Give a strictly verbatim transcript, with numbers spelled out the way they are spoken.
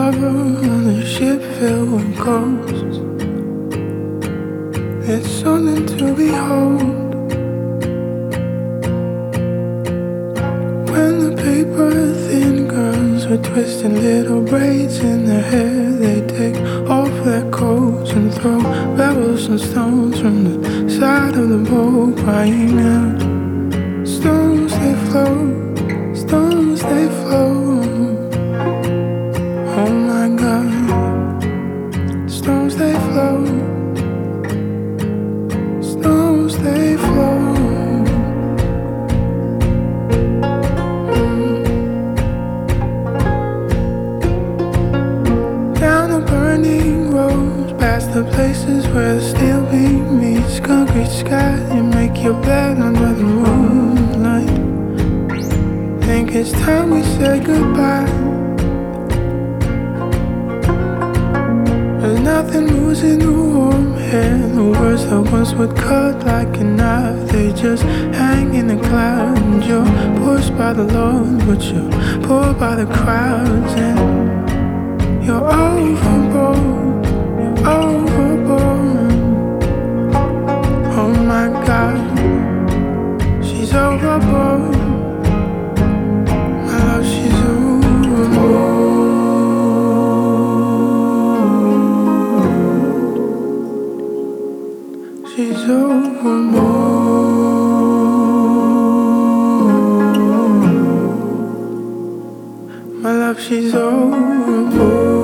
undercover on a ship filled with ghosts. It's something to behold. When the paper thin girls were twisting little braids in their hair, they take off their coats and throw pebbles and stones from the side of the boat, crying out. Stones they float, stones they float. Oh my God, stones they float, stones they float. Mm. Down the burning roads, past the places where the steel beam meets concrete sky. You make your bed under the moonlight. Think it's time we say goodbye. There's nothing moves in the warm air. The words that once would cut like a knife, they just hang in the cloud. And you're pushed by the Lord, but you're pulled by the crowds. And you're overboard, you're overboard. Oh my God, she's overboard. My love, she's overboard. She's overboard. My love, she's overboard.